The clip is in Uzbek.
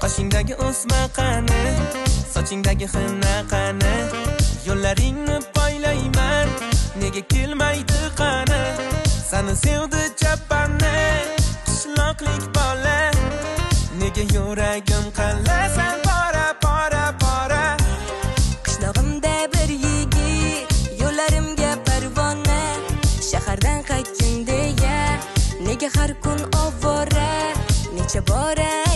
Boshingdagi o'sma qani, sochingdagi xina qani, yo'llaringni poylayman, nega kelmaydi qani? Seni sevdi chapani, qishloqlik bola, nega yuragim qallasan pora pora pora? Qishlog'imda bir yigit, yo'llarimga parvona, shahardan qaytdim deya, nega har kun ovora, necha bora